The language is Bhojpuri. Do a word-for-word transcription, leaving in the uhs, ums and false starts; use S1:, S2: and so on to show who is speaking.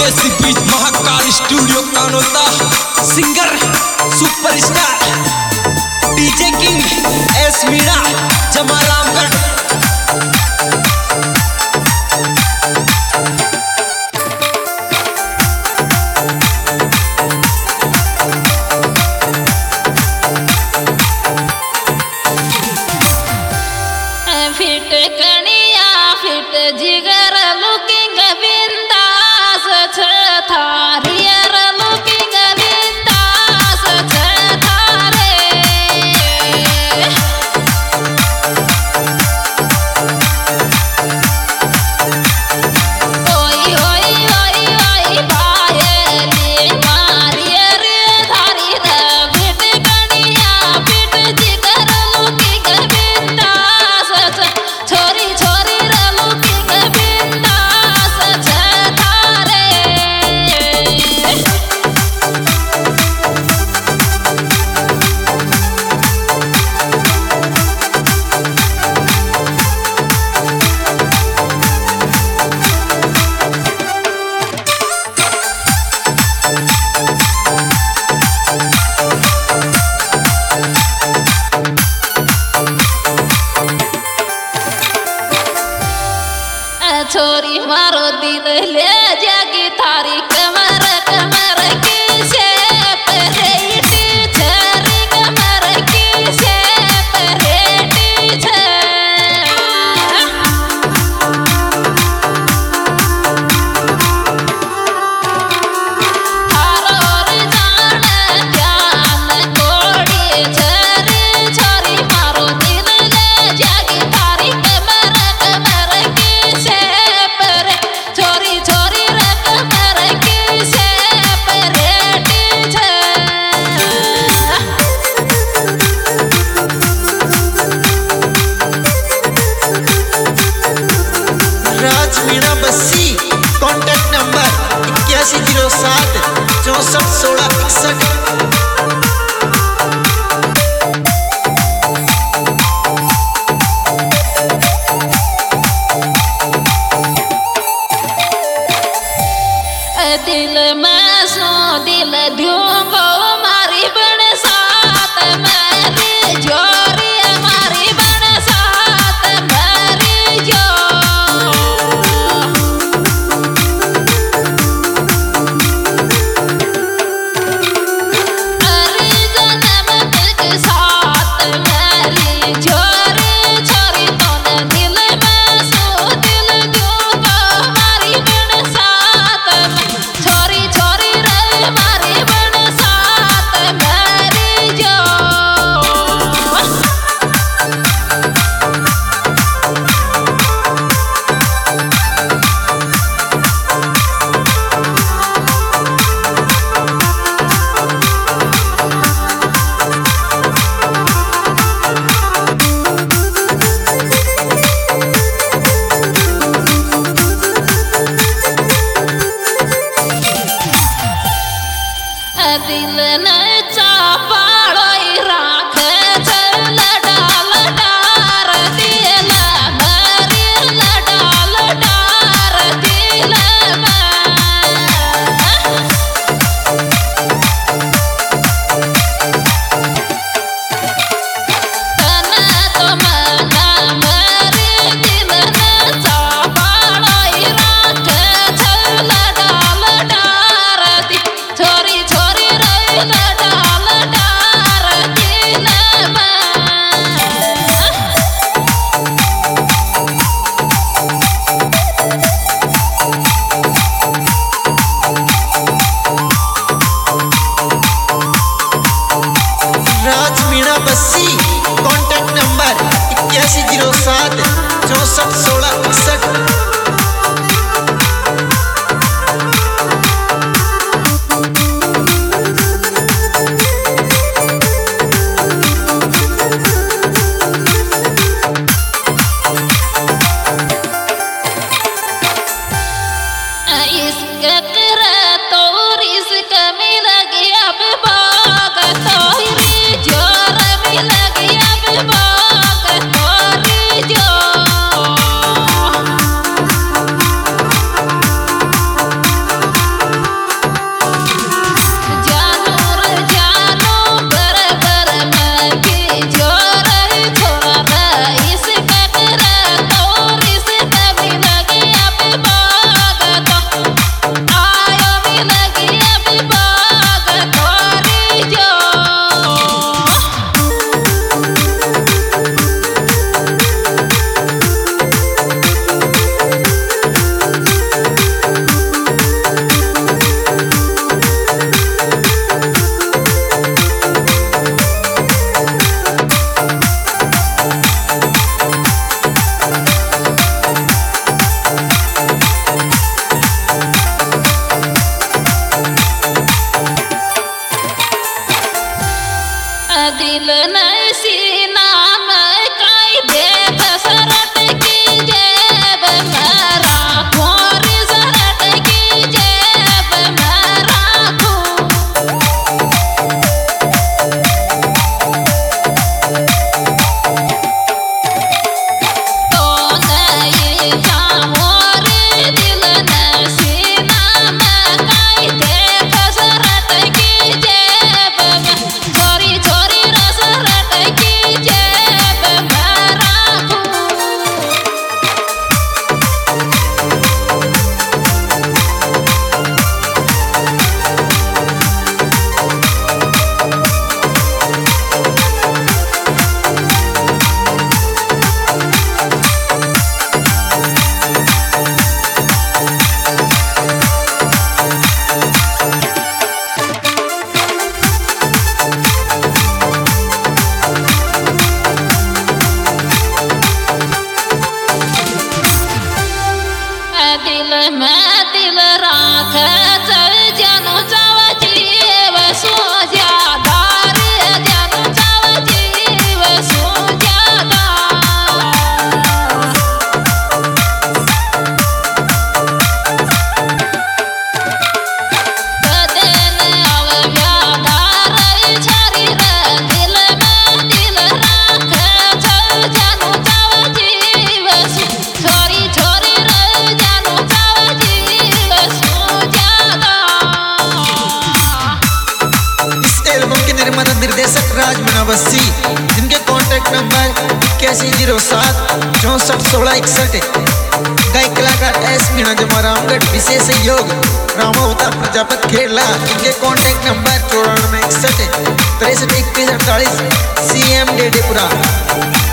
S1: परदेसी बीच Mahakal studio Kanota singer superstar DJ king S Meena Jamwaramgarh.
S2: Fit कनिया फिट जिगर लुकिंग बिंदास थारियर लुकिंग बिंदास थारे ओई ओई ओई ओई बाये मारियर थारी फिट कनिया फिट जिगर लुकिंग बिंदास छोरी छोरी रलू किंग बिंदास थारे छोरी मारो दिल ले जागी थारी कमर कमर की शेप रेटी छोरी कमर की शेप रेटी छे हारोर जान जान कोड़ी छोरी छोरी मारो दिल ले जागी थारी कमर कमर की शेप छोरी छोरी रख पर की शेप रेटी छे
S3: राज मीणा बस्सी कॉन्टैक्ट नंबर इक्यासी जीरो सात चौसठ सोलह इकसठ।
S2: दिल में सो दिल दूंगो मारी बन साथ मेरी जोरी मारी बन साथ मेरी जो अरे जन्म के साथ मेरी जोरी छोरी तोने दिल में सो दिल दूंगो मारी बन साथ छोरी छोरी रे मारी बन साथ मेरी जो दिल न चापाड़ोई राख चल डाल डार दिल मरी डाल डार दिल तना तो मना मरी दिल न चापाड़ोई राख चल डाल डार दी छोरी छोरी रे डाल डार दिल
S3: राज मीणा बस्सी कॉन्टैक्ट नंबर इक्यासी जीरो सात चौसठ सोलह इकसठ।
S2: इश्क करे तो रिस्क मिल गया बाग तोरी जोर मिल गया बाग तोरी जो दिल में दिल राख चल जानू चाव जीव सो ज्यादा रे जानू चाव जीव सो ज्यादा
S3: निर्देशक राज मनावसी, जिनके कॉन्टैक्ट नंबर इक्यासी जीरो सात चौंसठ सोलह इकसठ। गायक कलाकार एस मीणा जमा रामगढ़। विशेष सहयोग रामावतार प्रजापत खेड़ला, जिनके कॉन्टैक्ट नंबर चौरानवे इकसठ तिरसठ इक्कीस अड़तालीस सी एम डेडेपुरा।